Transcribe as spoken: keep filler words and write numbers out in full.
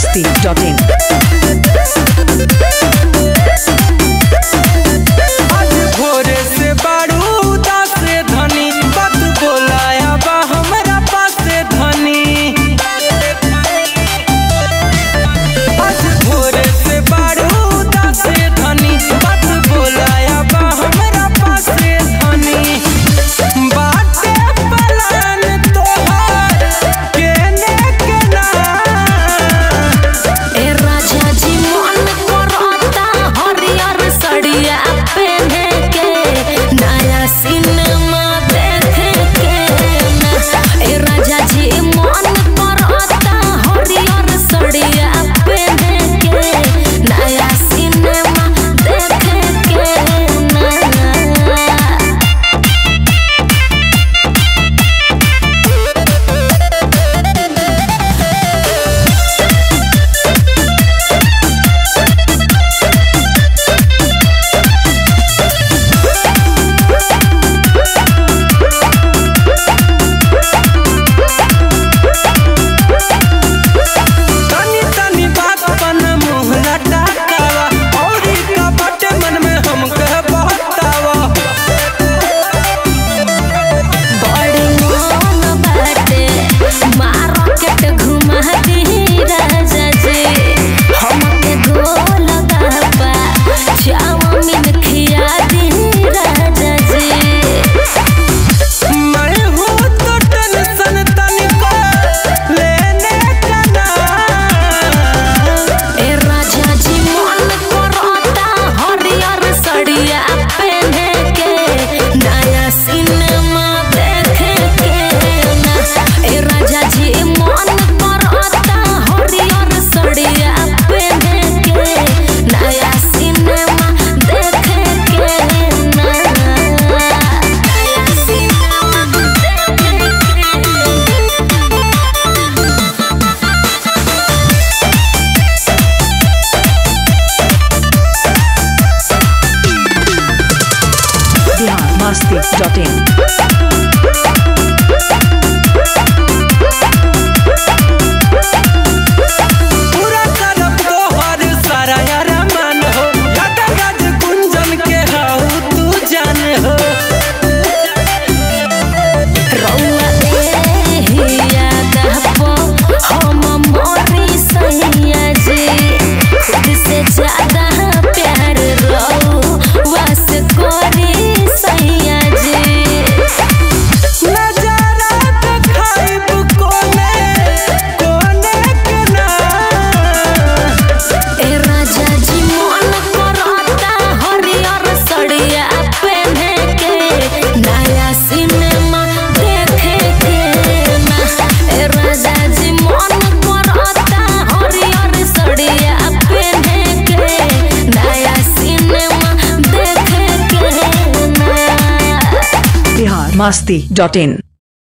मस्ती dot इन। भोरे से बारूदा से धनी बात बोलाया बा हमरा पास से धनी। आज भोरे से बारूदा से धनी बात बोलाया बा हमरा पास से धनी। बाटे पलान तोहार केने केना ए राजा जी मन करता हरियर सड़िया पहने के नया सिनेमा देखे के ना। ए राजा जी मन करता हरियर सड़िया पहने के नया सिनेमा देखे के ना। तनी तनी बात अपन मुँह लटकावा औरी का बाटे मन में हमके बतावा। बड़ी मन बाटे मार्केट घुमा दी राजा जी। हमके गोल गप्पा चाउमीन खिया दी राजा जी। मैं हूँ तो टेंशन तनिको लेने का ना। ए राजा जी मन करता हरियर सड़िया पहने के नया सिनेमा देखे के ना। ए राजा जी मन करता हरियर सड़िया पहने के नया सिनेमा देखे के ना। नया सिनेमा देखे के। Bihar Masti dot in. पूरा करब तोहर सारा यारा मान हो लगा राज कुंजन के हाउ तू जान हो। रउआ एहिया कहबो हम मोरी सैया जी। खुद से ज्यादा प्यार रउआ से करी सैया जी। नजारा देखाइब कोने कोने के ना। ए राजा जी मन करता हरियर सड़िया पहने के नया सिनेमा देखे के ना। ए राजा जी मन करता हरियर सड़िया पहने के नया सिनेमा देखे के ना। बिहार मस्ती डॉट इन।